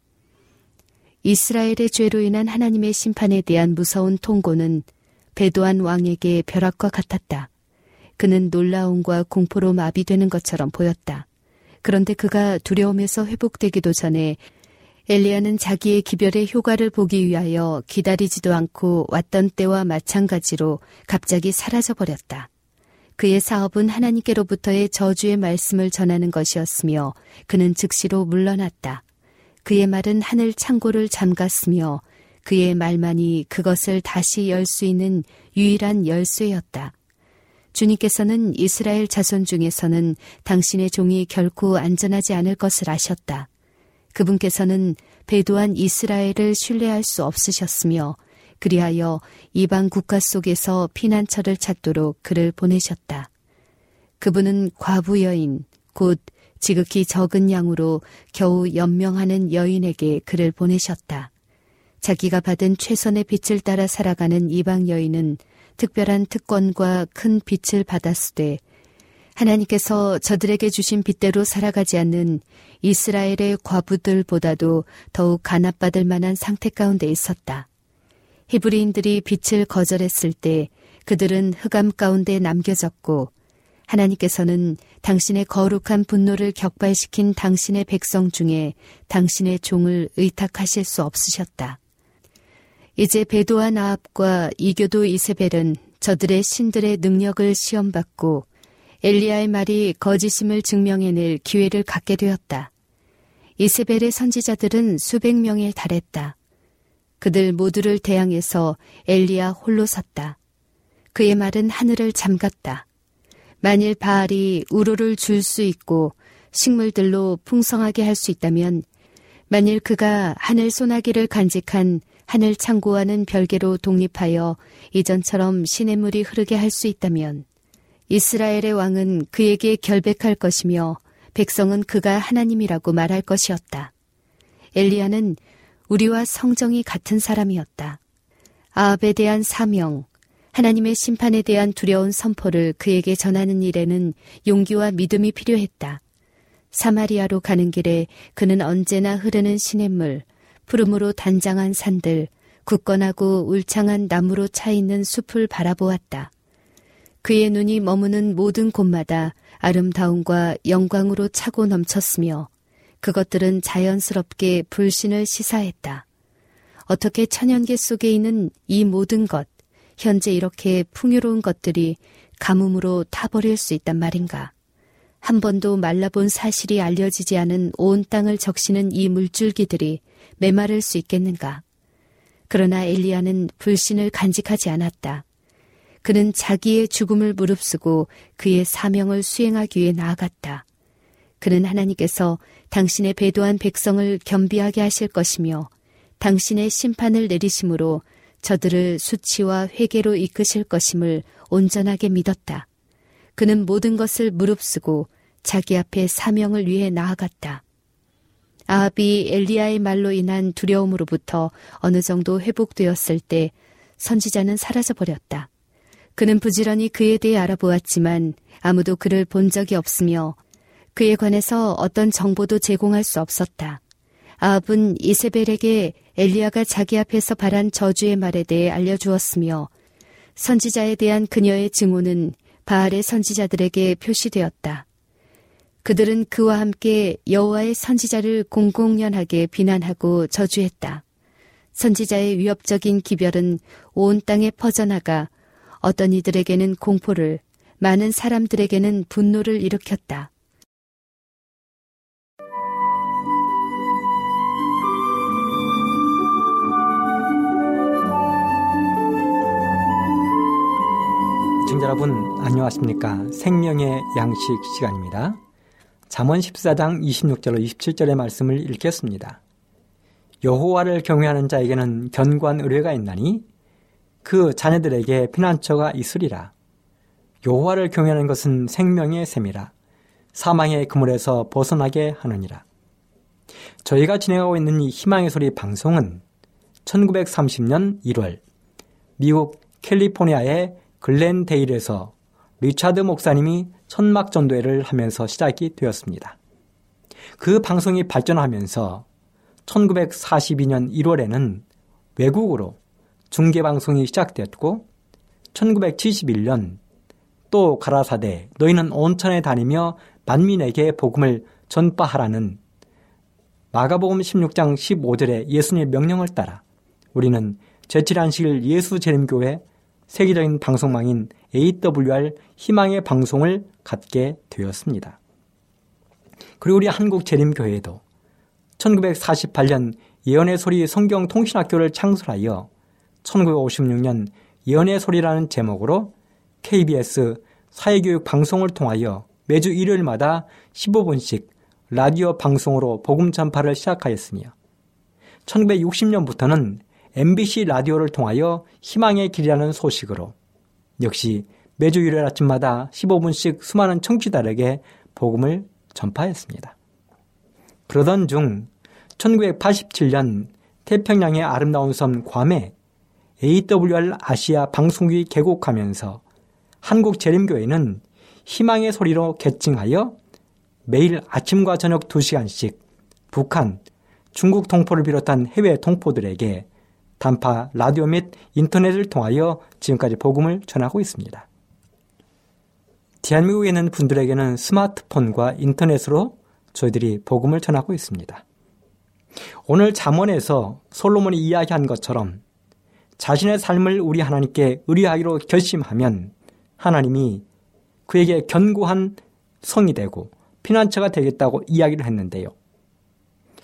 Speaker 4: 이스라엘의 죄로 인한 하나님의 심판에 대한 무서운 통고는 배도한 왕에게 벼락과 같았다. 그는 놀라움과 공포로 마비되는 것처럼 보였다. 그런데 그가 두려움에서 회복되기도 전에 엘리야는 자기의 기별의 효과를 보기 위하여 기다리지도 않고 왔던 때와 마찬가지로 갑자기 사라져버렸다. 그의 사업은 하나님께로부터의 저주의 말씀을 전하는 것이었으며 그는 즉시로 물러났다. 그의 말은 하늘 창고를 잠갔으며 그의 말만이 그것을 다시 열 수 있는 유일한 열쇠였다. 주님께서는 이스라엘 자손 중에서는 당신의 종이 결코 안전하지 않을 것을 아셨다. 그분께서는 배도한 이스라엘을 신뢰할 수 없으셨으며 그리하여 이방 국가 속에서 피난처를 찾도록 그를 보내셨다. 그분은 과부 여인, 곧 지극히 적은 양으로 겨우 연명하는 여인에게 그를 보내셨다. 자기가 받은 최선의 빛을 따라 살아가는 이방 여인은 특별한 특권과 큰 빛을 받았으되 하나님께서 저들에게 주신 빛대로 살아가지 않는 이스라엘의 과부들보다도 더욱 간압받을 만한 상태 가운데 있었다. 히브리인들이 빛을 거절했을 때 그들은 흑암 가운데 남겨졌고 하나님께서는 당신의 거룩한 분노를 격발시킨 당신의 백성 중에 당신의 종을 의탁하실 수 없으셨다. 이제 배도한 아합과 이교도 이세벨은 저들의 신들의 능력을 시험받고 엘리야의 말이 거짓임을 증명해낼 기회를 갖게 되었다. 이세벨의 선지자들은 수백 명에 달했다. 그들 모두를 대항해서 엘리야 홀로 섰다. 그의 말은 하늘을 잠갔다. 만일 바알이 우로를 줄 수 있고 식물들로 풍성하게 할 수 있다면, 만일 그가 하늘 소나기를 간직한 하늘 창고와는 별개로 독립하여 이전처럼 시냇물이 흐르게 할 수 있다면, 이스라엘의 왕은 그에게 결백할 것이며 백성은 그가 하나님이라고 말할 것이었다. 엘리야는 우리와 성정이 같은 사람이었다. 아합에 대한 사명, 하나님의 심판에 대한 두려운 선포를 그에게 전하는 일에는 용기와 믿음이 필요했다. 사마리아로 가는 길에 그는 언제나 흐르는 시냇물, 푸름으로 단장한 산들, 굳건하고 울창한 나무로 차 있는 숲을 바라보았다. 그의 눈이 머무는 모든 곳마다 아름다움과 영광으로 차고 넘쳤으며 그것들은 자연스럽게 불신을 시사했다. 어떻게 천연계 속에 있는 이 모든 것, 현재 이렇게 풍요로운 것들이 가뭄으로 타버릴 수 있단 말인가? 한 번도 말라본 사실이 알려지지 않은 온 땅을 적시는 이 물줄기들이 메마를 수 있겠는가? 그러나 엘리야는 불신을 간직하지 않았다. 그는 자기의 죽음을 무릅쓰고 그의 사명을 수행하기 위해 나아갔다. 그는 하나님께서 당신의 배도한 백성을 겸비하게 하실 것이며 당신의 심판을 내리심으로 저들을 수치와 회개로 이끄실 것임을 온전하게 믿었다. 그는 모든 것을 무릅쓰고 자기 앞에 사명을 위해 나아갔다. 아합이 엘리야의 말로 인한 두려움으로부터 어느 정도 회복되었을 때 선지자는 사라져버렸다. 그는 부지런히 그에 대해 알아보았지만 아무도 그를 본 적이 없으며 그에 관해서 어떤 정보도 제공할 수 없었다. 아합은 이세벨에게 엘리야가 자기 앞에서 발한 저주의 말에 대해 알려주었으며 선지자에 대한 그녀의 증오는 바알의 선지자들에게 표시되었다. 그들은 그와 함께 여호와의 선지자를 공공연하게 비난하고 저주했다. 선지자의 위협적인 기별은 온 땅에 퍼져나가 어떤 이들에게는 공포를, 많은 사람들에게는 분노를 일으켰다.
Speaker 5: 시청자 여러분 안녕하십니까? 생명의 양식 시간입니다. 잠언 십사 장 이십육 절로 이십칠 절의 말씀을 읽겠습니다. 여호와를 경외하는 자에게는 견고한 의뢰가 있나니 그 자녀들에게 피난처가 있으리라. 여호와를 경외하는 것은 생명의 샘이라. 사망의 그물에서 벗어나게 하느니라. 저희가 진행하고 있는 이 희망의 소리 방송은 천구백삼십 년 일월 미국 캘리포니아의 글렌데일에서 리차드 목사님이 천막 전도회를 하면서 시작이 되었습니다. 그 방송이 발전하면서 천구백사십이 년 일월에는 외국으로 중계방송이 시작되었고 천구백칠십일 년 또 가라사대 너희는 온천에 다니며 만민에게 복음을 전파하라는 마가복음 십육 장 십오 절의 예수님의 명령을 따라 우리는 제칠 안식일 예수 재림교회 세계적인 방송망인 에이더블유알 희망의 방송을 갖게 되었습니다. 그리고 우리 한국 재림교회도 천구백사십팔 년 예언의 소리 성경통신학교를 창설하여 천구백오십육 년 예언의 소리라는 제목으로 케이비에스 사회교육 방송을 통하여 매주 일요일마다 십오 분씩 라디오 방송으로 복음 전파를 시작하였으며 천구백육십 년부터는 엠비씨 라디오를 통하여 희망의 길이라는 소식으로 역시 매주 일요일 아침마다 십오 분씩 수많은 청취자들에게 복음을 전파했습니다. 그러던 중 천구백팔십칠 년 태평양의 아름다운 섬 괌에 에이더블유알 아시아 방송국이 개국하면서 한국 재림교회는 희망의 소리로 개칭하여 매일 아침과 저녁 두 시간씩 북한, 중국 동포를 비롯한 해외 동포들에게 단파 라디오 및 인터넷을 통하여 지금까지 복음을 전하고 있습니다. 대한민국에 있는 분들에게는 스마트폰과 인터넷으로 저희들이 복음을 전하고 있습니다. 오늘 잠언에서 솔로몬이 이야기한 것처럼 자신의 삶을 우리 하나님께 의뢰하기로 결심하면 하나님이 그에게 견고한 성이 되고 피난처가 되겠다고 이야기를 했는데요.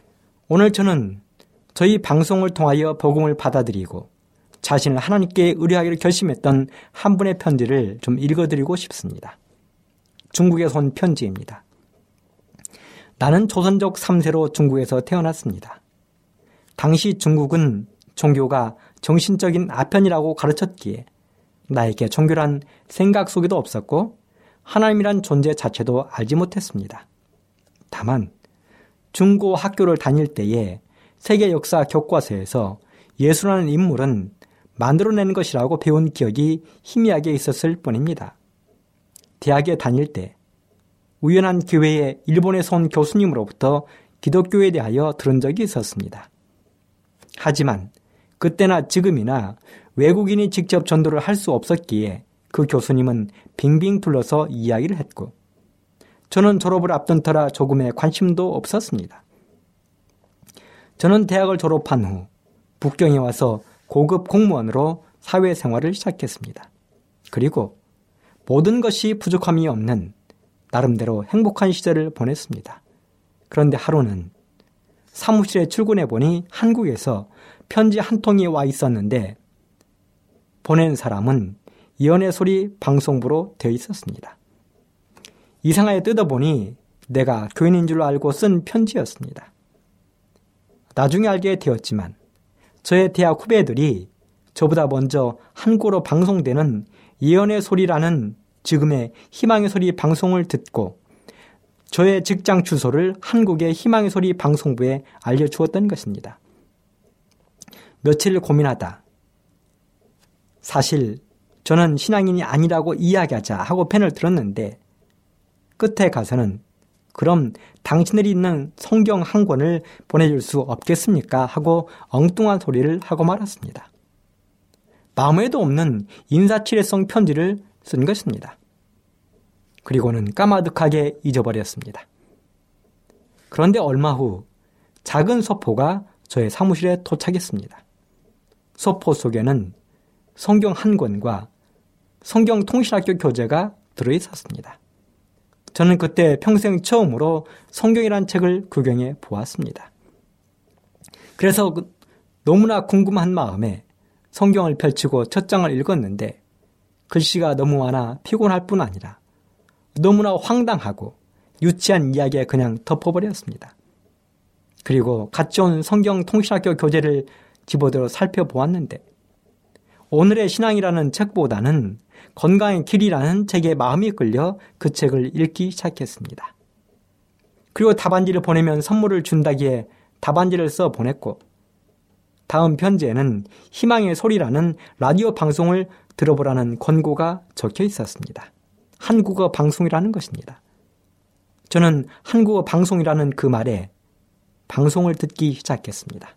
Speaker 5: 오늘 저는 저희 방송을 통하여 복음을 받아들이고 자신을 하나님께 의뢰하기로 결심했던 한 분의 편지를 좀 읽어드리고 싶습니다. 중국에서 온 편지입니다. 나는 조선족 삼 세로 중국에서 태어났습니다. 당시 중국은 종교가 정신적인 아편이라고 가르쳤기에 나에게 종교란 생각 속에도 없었고 하나님이란 존재 자체도 알지 못했습니다. 다만 중고 학교를 다닐 때에 세계 역사 교과서에서 예수라는 인물은 만들어낸 것이라고 배운 기억이 희미하게 있었을 뿐입니다. 대학에 다닐 때 우연한 기회에 일본에서 온 교수님으로부터 기독교에 대하여 들은 적이 있었습니다. 하지만 그때나 지금이나 외국인이 직접 전도를 할 수 없었기에 그 교수님은 빙빙 둘러서 이야기를 했고 저는 졸업을 앞둔 터라 조금의 관심도 없었습니다. 저는 대학을 졸업한 후 북경에 와서 고급 공무원으로 사회생활을 시작했습니다. 그리고 모든 것이 부족함이 없는 나름대로 행복한 시절을 보냈습니다. 그런데 하루는 사무실에 출근해 보니 한국에서 편지 한 통이 와 있었는데 보낸 사람은 이연의 소리 방송부로 되어 있었습니다. 이상하게 뜯어보니 내가 교인인 줄 알고 쓴 편지였습니다. 나중에 알게 되었지만 저의 대학 후배들이 저보다 먼저 한국어로 방송되는 예언의 소리라는 지금의 희망의 소리 방송을 듣고 저의 직장 주소를 한국의 희망의 소리 방송부에 알려주었던 것입니다. 며칠 고민하다 사실 저는 신앙인이 아니라고 이야기하자 하고 펜을 들었는데 끝에 가서는 그럼 당신들이 있는 성경 한 권을 보내줄 수 없겠습니까? 하고 엉뚱한 소리를 하고 말았습니다. 마음에도 없는 인사치레성 편지를 쓴 것입니다. 그리고는 까마득하게 잊어버렸습니다. 그런데 얼마 후 작은 소포가 저의 사무실에 도착했습니다. 소포 속에는 성경 한 권과 성경 통신학교 교재가 들어있었습니다. 저는 그때 평생 처음으로 성경이란 책을 구경해 보았습니다. 그래서 너무나 궁금한 마음에 성경을 펼치고 첫 장을 읽었는데 글씨가 너무 많아 피곤할 뿐 아니라 너무나 황당하고 유치한 이야기에 그냥 덮어버렸습니다. 그리고 같이 온 성경 통신학교 교재를 집어들어 살펴보았는데 오늘의 신앙이라는 책보다는 건강의 길이라는 책에 마음이 끌려 그 책을 읽기 시작했습니다. 그리고 답안지를 보내면 선물을 준다기에 답안지를 써 보냈고 다음 편지에는 희망의 소리라는 라디오 방송을 들어보라는 권고가 적혀 있었습니다. 한국어 방송이라는 것입니다. 저는 한국어 방송이라는 그 말에 방송을 듣기 시작했습니다.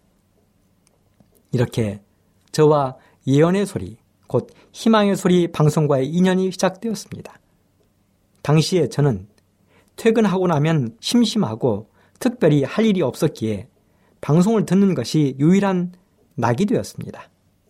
Speaker 5: 이렇게 저와 예언의 소리, 곧 희망의 소리 방송과의 인연이 시작되었습니다. 당시에 저는 퇴근하고 나면 심심하고 특별히 할 일이 없었기에 방송을 듣는 것이 유일한 낙이 되었습니다.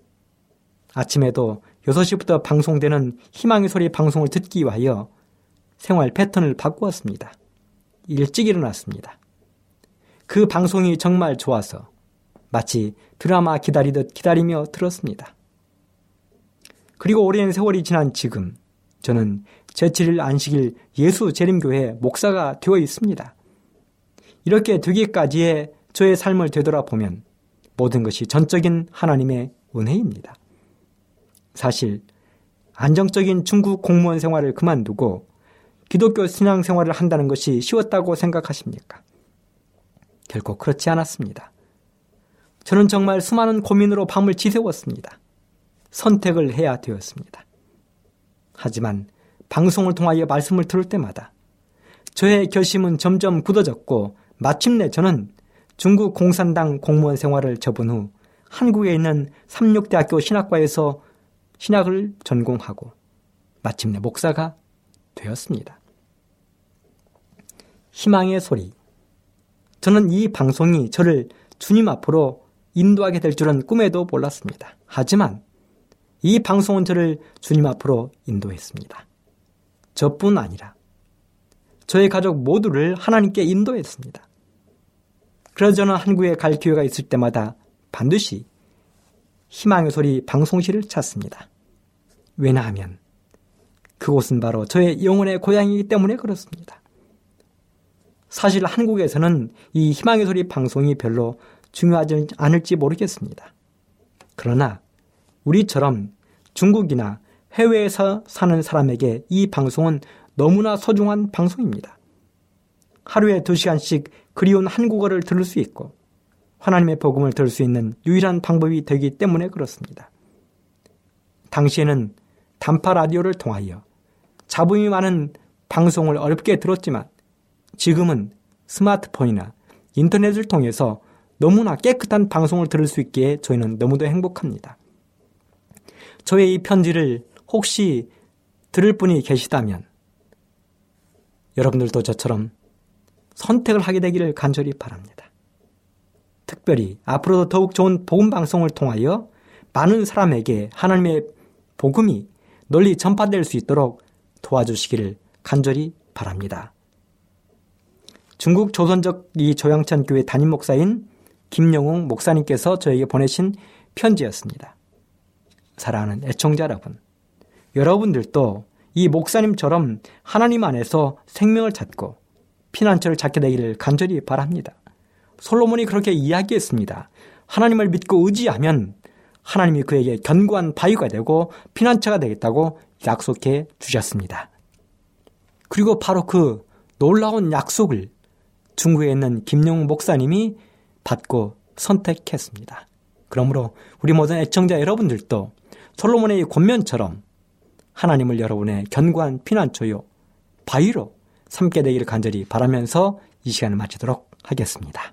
Speaker 5: 아침에도 여섯 시부터 방송되는 희망의 소리 방송을 듣기 위하여 생활 패턴을 바꾸었습니다. 일찍 일어났습니다. 그 방송이 정말 좋아서 마치 드라마 기다리듯 기다리며 들었습니다. 그리고 오랜 세월이 지난 지금 저는 제칠 일 안식일 예수 재림교회 목사가 되어 있습니다. 이렇게 되기까지의 저의 삶을 되돌아보면 모든 것이 전적인 하나님의 은혜입니다. 사실 안정적인 중국 공무원 생활을 그만두고 기독교 신앙 생활을 한다는 것이 쉬웠다고 생각하십니까? 결코 그렇지 않았습니다. 저는 정말 수많은 고민으로 밤을 지새웠습니다. 선택을 해야 되었습니다. 하지만 방송을 통하여 말씀을 들을 때마다 저의 결심은 점점 굳어졌고 마침내 저는 중국 공산당 공무원 생활을 접은 후 한국에 있는 삼육대학교 신학과에서 신학을 전공하고 마침내 목사가 되었습니다. 희망의 소리. 저는 이 방송이 저를 주님 앞으로 인도하게 될 줄은 꿈에도 몰랐습니다. 하지만 이 방송은 저를 주님 앞으로 인도했습니다. 저뿐 아니라 저의 가족 모두를 하나님께 인도했습니다. 그래서 저는 한국에 갈 기회가 있을 때마다 반드시 희망의 소리 방송실을 찾습니다. 왜냐하면 그곳은 바로 저의 영혼의 고향이기 때문에 그렇습니다. 사실 한국에서는 이 희망의 소리 방송이 별로 중요하지 않을지 모르겠습니다. 그러나 우리처럼 중국이나 해외에서 사는 사람에게 이 방송은 너무나 소중한 방송입니다. 하루에 두 시간씩 그리운 한국어를 들을 수 있고 하나님의 복음을 들을 수 있는 유일한 방법이 되기 때문에 그렇습니다. 당시에는 단파 라디오를 통하여 잡음이 많은 방송을 어렵게 들었지만 지금은 스마트폰이나 인터넷을 통해서 너무나 깨끗한 방송을 들을 수 있기에 저희는 너무도 행복합니다. 저의 이 편지를 혹시 들을 분이 계시다면 여러분들도 저처럼 선택을 하게 되기를 간절히 바랍니다. 특별히 앞으로도 더욱 좋은 복음 방송을 통하여 많은 사람에게 하나님의 복음이 널리 전파될 수 있도록 도와주시기를 간절히 바랍니다. 중국 조선적 이 조양천 교회 담임 목사인 김영웅 목사님께서 저에게 보내신 편지였습니다. 사랑하는 애청자 여러분, 여러분들도 이 목사님처럼 하나님 안에서 생명을 찾고 피난처를 찾게 되기를 간절히 바랍니다. 솔로몬이 그렇게 이야기했습니다. 하나님을 믿고 의지하면 하나님이 그에게 견고한 바위가 되고 피난처가 되겠다고 약속해 주셨습니다. 그리고 바로 그 놀라운 약속을 중국에 있는 김영웅 목사님이 받고 선택했습니다. 그러므로 우리 모든 애청자 여러분들도 솔로몬의 권면처럼 하나님을 여러분의 견고한 피난처요 바위로 삼게 되기를 간절히 바라면서 이 시간을 마치도록 하겠습니다.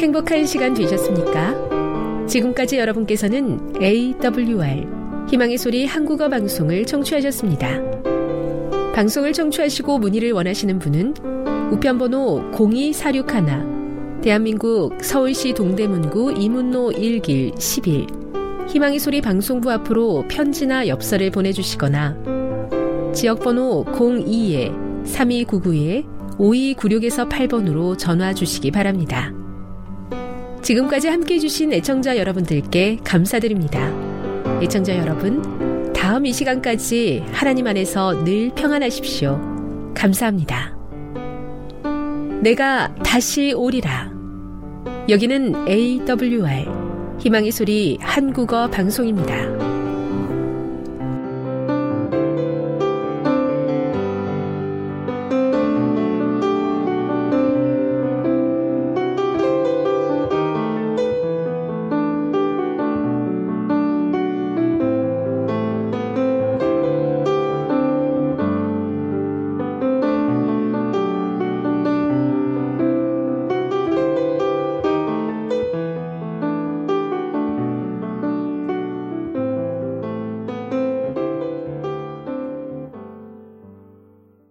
Speaker 1: 행복한 시간 되셨습니까? 지금까지 여러분께서는 에이더블유알 희망의 소리 한국어 방송을 청취하셨습니다. 방송을 청취하시고 문의를 원하시는 분은 우편번호 공이사육일 대한민국 서울시 동대문구 이문로 일 길 십일 희망의 소리 방송부 앞으로 편지나 엽서를 보내주시거나 지역번호 공이 삼이구구 오이구육에서 팔 번으로 전화 주시기 바랍니다. 지금까지 함께해 주신 애청자 여러분들께 감사드립니다. 애청자 여러분, 다음 이 시간까지 하나님 안에서 늘 평안하십시오. 감사합니다. 내가 다시 오리라. 여기는 에이더블유알 희망의 소리 한국어 방송입니다.